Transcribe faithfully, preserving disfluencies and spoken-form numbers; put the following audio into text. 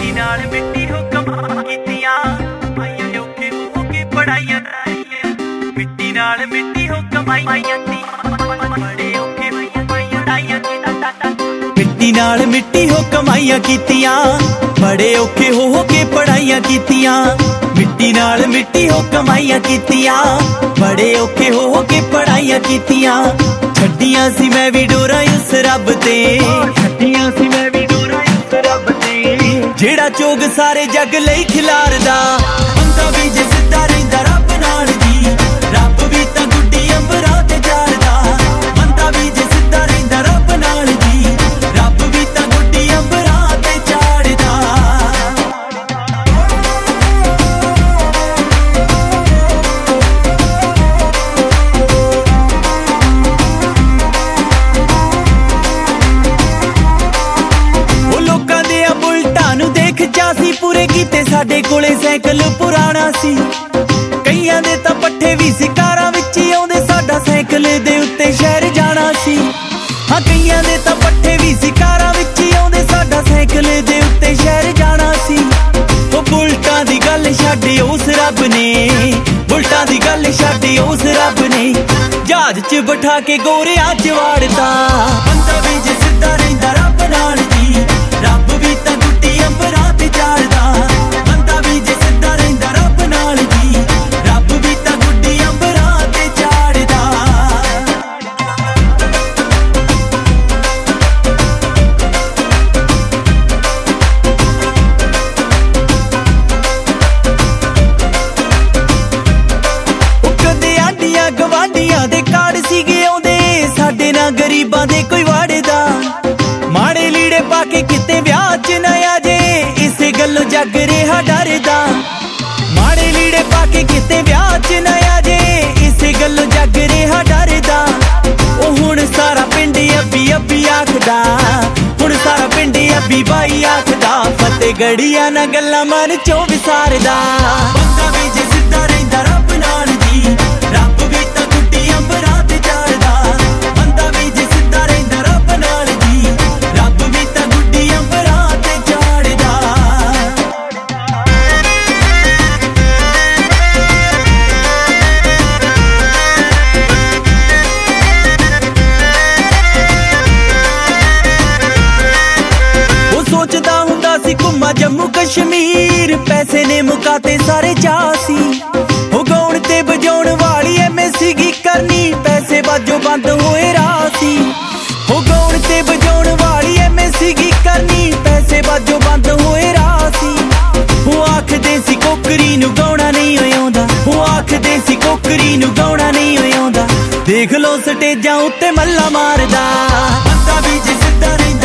ਮਿੱਟੀ ਨਾਲ ਮਿੱਟੀ ਹੋ ਕਮਾਈਆਂ ਕੀਤੀਆਂ, ਮਾਈਆਂ ਔਖੇ ਹੋ ਕੇ ਪੜਾਈਆਂ ਕਰਾਈਆਂ। ਮਿੱਟੀ ਨਾਲ ਮਿੱਟੀ ਹੋ ਕਮਾਈਆਂ ਬੜੇ ਔਖੇ ਹੋਈਆਂ ਪੜਾਈਆਂ ਕੀਤੀਆਂ। ਮਿੱਟੀ ਨਾਲ ਮਿੱਟੀ ਹੋ ਕਮਾਈਆਂ ਕੀਤੀਆਂ, ਬੜੇ ਔਖੇ ਹੋ ਹੋ ਕੇ ਪੜਾਈਆਂ ਕੀਤੀਆਂ। ਮਿੱਟੀ ਨਾਲ ਮਿੱਟੀ ਹੋ ਕਮਾਈਆਂ ਕੀਤੀਆਂ, ਬੜੇ ਔਖੇ ਹੋ ਹੋ ਕੇ ਪੜਾਈਆਂ ਕੀਤੀਆਂ। ਛੱਡੀਆਂ ਸੀ ਮੈਂ ਵੀ ਡੋਰਾਂ ਉਸ ਰੱਬ ਤੇ, ਛੱਡੀਆਂ ਸੀ ਮੈਂ ਵੀ ਡੋਰਾਂ ਉਸ ਰੱਬ ਤੇ, ਜਿਹੜਾ ਚੋਗ ਸਾਰੇ ਜੱਗ ਲਈ ਖਿਲਾਰਦਾ। ਬੰਦਾ ਵੀ ਜੇ ਸਿੱਧਾ ਰਹਿੰਦਾ ਰੱਬ ਨਾਲ ਜੀ, ਰੱਬ ਵੀ ਤਾਂ ਗੁੱਡੀ ਅੰਬਰਾਂ ਤੇ ਚਾੜਦਾ। ਬੰਦਾ ਵੀ ਜੇ ਸਿੱਧਾ ਰਹਿੰਦਾ ਰੱਬ ਨਾਲ ਜੀ, ਰੱਬ ਵੀ ਤਾਂ ਗੁੱਡੀ ਅੰਬਰਾਂ ਤੇ ਚਾੜਦਾ। ਪੂਰੇ ਕੀਤੇ ਸਾਡੇ ਕੋਲੇ ਸਾਈਕਲ ਪੁਰਾਣਾ ਸੀ, ਕਈਆਂ ਦੇ ਤਾਂ ਪੱਠੇ ਵੀ ਸੀ ਕਾਰਾਂ ਵਿੱਚ ਹੀ ਆਉਂਦੇ। ਸਾਡਾ ਸਾਈਕਲ ਦੇ ਉੱਤੇ ਸ਼ਹਿਰ ਜਾਣਾ ਸੀ, ਹਾਂ ਕਈਆਂ ਦੇ ਤਾਂ ਪੱਠੇ ਵੀ ਸੀ ਕਾਰਾਂ ਵਿੱਚ ਹੀ ਆਉਂਦੇ। ਸਾਡਾ ਸਾਈਕਲ ਦੇ ਉੱਤੇ ਸ਼ਹਿਰ ਜਾਣਾ ਸੀ। ਉਹ ਬੁਲਟਾਂ ਦੀ ਗੱਲ ਛੱਡ ਉਸ ਰੱਬ ਨੇ, ਬੁਲਟਾਂ ਦੀ ਗੱਲ ਛੱਡ ਉਸ ਰੱਬ ਨੇ, ਜਹਾਜ਼ 'ਚ ਬਿਠਾ ਕੇ ਗੋਰਿਆਂ 'ਚ ਵਾੜਤਾ। ਬੰਦਾ ਵੀ ਜੇ ਸਿੱਧਾ ਰਹਿੰਦਾ ਰੱਬ ਨਾਲ ਜੀ, ਰੱਬ ਵੀ ਤਾਂ ਗੁੱਡੀ ਅੰਬਰਾਂ ਤੇ ਚਾੜਦਾ। ਬੰਦਾ ਵੀ ਜੇ ਸਿੱਧਾ ਰਹਿੰਦਾ ਰੱਬ ਨਾਲ ਜੀ, ਰੱਬ ਵੀ ਤਾਂ ਗੁੱਡੀ ਅੰਬਰਾਂ ਤੇ ਚਾੜਦਾ। ਉਹ ਕਦੇ ਆਂਢੀਆਂ ਗਵਾਂਢੀਆਂ ਦੇ ਕਾਰਡ ਸੀਗੇ ਆਉਂਦੇ, ਸਾਡੇ ਨਾਲ ਗਰੀਬਾਂ ਦੇ ਕੋਈ ਵਾੜਦਾ। ਮਾੜੇ ਲੀੜੇ ਪਾ ਕੇ ਕਿਤੇ ਵਿਆਹ 'ਚ ਨਾ ਆ ਜੇ, ਇਸੇ ਗੱਲੋਂ ਜੱਗ ਰਿਹਾ ਡਰਦਾ। ਮਾੜੇ ਲੀੜੇ ਪਾ ਕੇ ਕਿਤੇ ਵਿਆਹ 'ਚ ਨਾ ਆ ਜੇ, ਇਸੇ ਗੱਲੋਂ ਜੱਗ ਰਿਹਾ ਡਰਦਾ। ਉਹ ਹੁਣ ਸਾਰਾ ਪਿੰਡ ਅੱਬੀ ਅੱਬੀ ਆਖਦਾ, ਹੁਣ ਸਾਰਾ ਪਿੰਡ ਅੱਬੀ ਬਾਈ ਆਖਦਾ। ਫਤਿਹਗੜ੍ਹੀਆਂ ਨਾ ਗੱਲਾਂ ਮਨ 'ਚੋਂ ਵਿਸਾਰਦਾ। ਬੰਦਾ ਵੀ ਜੇ ਸਿੱਧਾ ਰਹਿੰਦਾ ਰੱਬ ਨਾਲ ਜੀ, ਰੱਬ ਵੀ ਤਾਂ ਗੁੱਡੀ ਅੰਬਰਾਂ ਤੇ ਚਾੜਦਾ। ਬੰਦਾ ਵੀ ਜੇ ਸਿੱਧਾ ਰਹਿੰਦਾ ਰੱਬ ਨਾਲ ਜੀ, ਰੱਬ ਵੀ ਤਾਂ ਗੁੱਡੀ ਅੰਬਰਾਂ ਤੇ ਚਾੜਦਾ। ਉਹ ਸੋਚਦਾ ਹੁੰਦਾ ਸੀ ਘੁੰਮਾ ਜੰਮੂ ਕਸ਼ਮੀਰ, ਪੈਸੇ ਨੇ ਮੁਕਾਤੇ ਸਾਰੇ ਚਾਅ ਸੀ। ਉਹ ਗਾਉਣ ਤੇ ਵਜਾਉਣ ਵਾਲੀ ਐਵੇਂ ਸੀਗੀ ਕਰਨੀ, ਪੈਸੇ ਬਾਝੋਂ ਬੰਦ ਹੋਏ ਰਾਹ ਸੀ। ਉਹ ਗਾਉਣ ਤੇ ਵਜਾਉਣ ਵਾਲੀ ਐਵੇਂ ਸੀਗੀ ਕਰਨੀ, ਪੈਸੇ ਬਾਝੋਂ ਬੰਦ ਹੋਏ ਰਾਹ ਸੀ। ਉਹ ਆਖਦੇ ਸੀ ਕੋਕਰੀ ਨੂੰ ਗਾਉਣਾ ਨਹੀਂ ਆਉਂਦਾ, ਉਹ ਆਖਦੇ ਸੀ ਕੋਕਰੀ ਨੂੰ ਗਾਉਣਾ ਨਹੀਂ ਆਉਂਦਾ। ਦੇਖ ਲੋ ਸਟੇਜਾਂ ਉੱਤੇ ਮੱਲਾ ਮਾਰਦਾ। ਬੰਦਾ ਵੀ ਜੇ ਸਿੱਧਾ ਰਹਿੰਦਾ